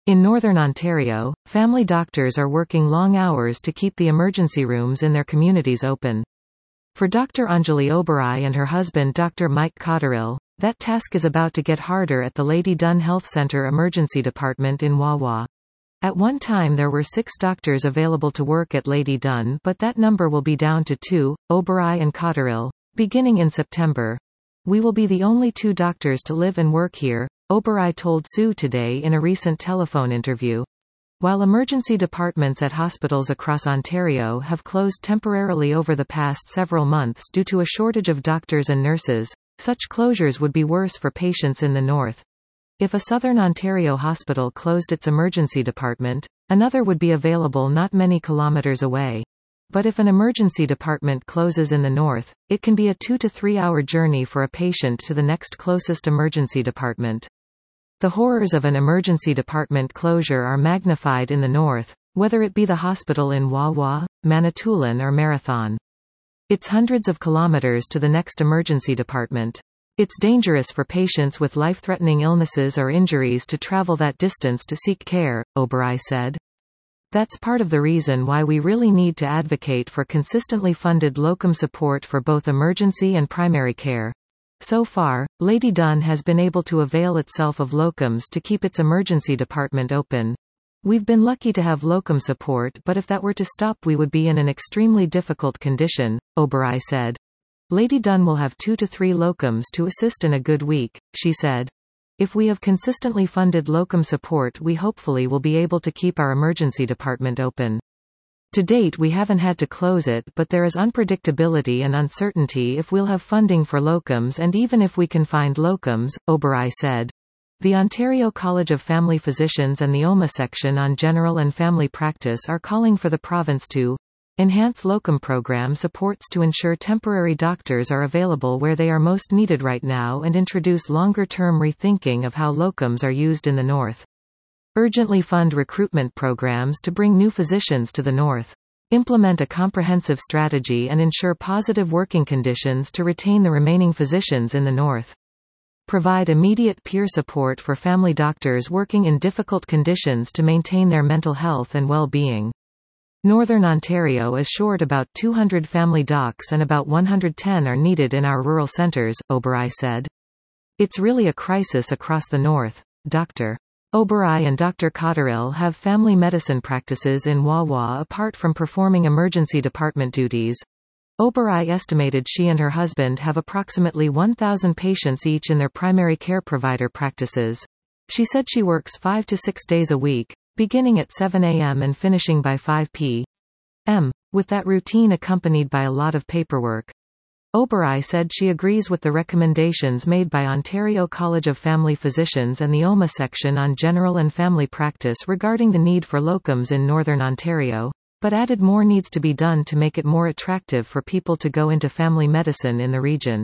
In Northern Ontario, family doctors are working long hours to keep the emergency rooms in their communities open. For Dr. Anjali Oberoi and her husband Dr. Mike Cotterill, that task is about to get harder at the Lady Dunn Health Centre Emergency Department in Wawa. At one time there were 6 doctors available to work at Lady Dunn, but that number will be down to 2, Oberoi and Cotterill, beginning in September. "We will be the only 2 doctors to live and work here," Oberoi told Sue today in a recent telephone interview. While emergency departments at hospitals across Ontario have closed temporarily over the past several months due to a shortage of doctors and nurses, such closures would be worse for patients in the north. If a southern Ontario hospital closed its emergency department, another would be available not many kilometers away. But if an emergency department closes in the north, it can be a 2 to 3 hour journey for a patient to the next closest emergency department. The horrors of an emergency department closure are magnified in the north, whether it be the hospital in Wawa, Manitoulin or Marathon. It's hundreds of kilometers to the next emergency department. It's dangerous for patients with life-threatening illnesses or injuries to travel that distance to seek care, Oberoi said. That's part of the reason why we really need to advocate for consistently funded locum support for both emergency and primary care. So far, Lady Dunn has been able to avail itself of locums to keep its emergency department open. "We've been lucky to have locum support, but if that were to stop we would be in an extremely difficult condition," Oberoi said. "Lady Dunn will have 2 to 3 locums to assist in a good week," she said. "If we have consistently funded locum support we hopefully will be able to keep our emergency department open. To date we haven't had to close it, but there is unpredictability and uncertainty if we'll have funding for locums and even if we can find locums," Oberoi said. The Ontario College of Family Physicians and the OMA section on general and family practice are calling for the province to enhance locum program supports to ensure temporary doctors are available where they are most needed right now and introduce longer-term rethinking of how locums are used in the north. Urgently fund recruitment programs to bring new physicians to the north. Implement a comprehensive strategy and ensure positive working conditions to retain the remaining physicians in the north. Provide immediate peer support for family doctors working in difficult conditions to maintain their mental health and well-being. Northern Ontario is short about 200 family docs and about 110 are needed in our rural centres, Oberoi said. "It's really a crisis across the north." Dr. Oberoi and Dr. Cotterill have family medicine practices in Wawa apart from performing emergency department duties. Oberoi estimated she and her husband have approximately 1,000 patients each in their primary care provider practices. She said she works 5 to 6 days a week, beginning at 7 a.m. and finishing by 5 p.m., with that routine accompanied by a lot of paperwork. Oberoi said she agrees with the recommendations made by Ontario College of Family Physicians and the OMA section on general and family practice regarding the need for locums in Northern Ontario, but added more needs to be done to make it more attractive for people to go into family medicine in the region.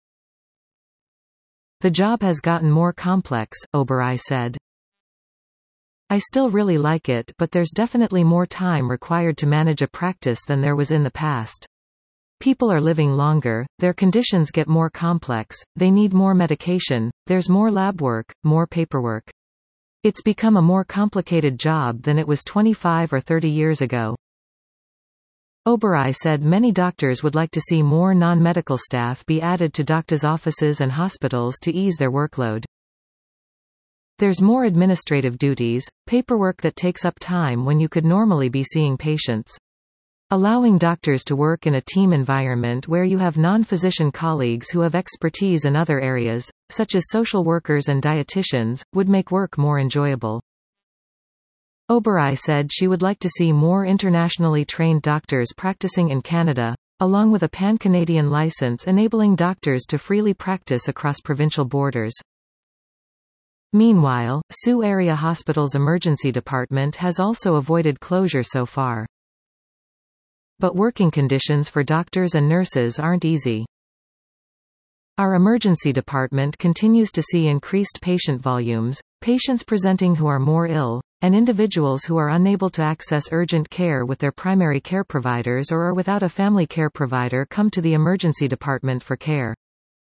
"The job has gotten more complex," Oberoi said. "I still really like it, but there's definitely more time required to manage a practice than there was in the past. People are living longer, their conditions get more complex, they need more medication, there's more lab work, more paperwork. It's become a more complicated job than it was 25 or 30 years ago." Oberoi said many doctors would like to see more non-medical staff be added to doctors' offices and hospitals to ease their workload. "There's more administrative duties, paperwork that takes up time when you could normally be seeing patients. Allowing doctors to work in a team environment where you have non-physician colleagues who have expertise in other areas, such as social workers and dietitians, would make work more enjoyable." Oberoi said she would like to see more internationally trained doctors practicing in Canada, along with a pan-Canadian license enabling doctors to freely practice across provincial borders. Meanwhile, Sioux Area Hospital's emergency department has also avoided closure so far. But working conditions for doctors and nurses aren't easy. "Our emergency department continues to see increased patient volumes, patients presenting who are more ill, and individuals who are unable to access urgent care with their primary care providers or are without a family care provider come to the emergency department for care.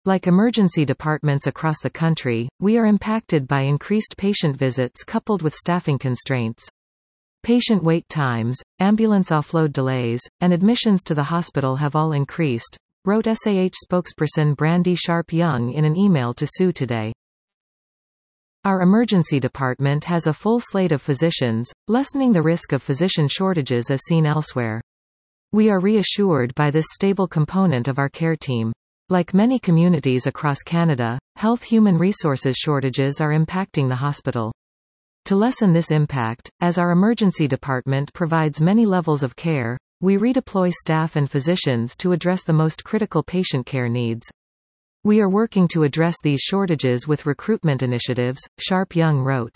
Like emergency departments across the country, we are impacted by increased patient visits coupled with staffing constraints. Patient wait times, ambulance offload delays, and admissions to the hospital have all increased, wrote SAH spokesperson Brandy Sharp-Young in an email to Sue today. Our emergency department has a full slate of physicians, lessening the risk of physician shortages as seen elsewhere. We are reassured by this stable component of our care team. Like many communities across Canada, health human resources shortages are impacting the hospital. To lessen this impact, as our emergency department provides many levels of care, we redeploy staff and physicians to address the most critical patient care needs. We are working to address these shortages with recruitment initiatives, Sharp-Young wrote.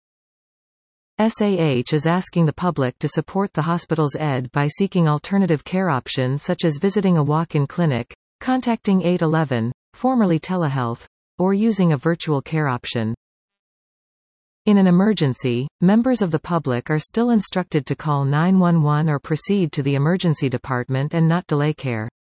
SAH is asking the public to support the hospital's ED by seeking alternative care options such as visiting a walk-in clinic, contacting 811, formerly telehealth, or using a virtual care option. In an emergency, members of the public are still instructed to call 911 or proceed to the emergency department and not delay care.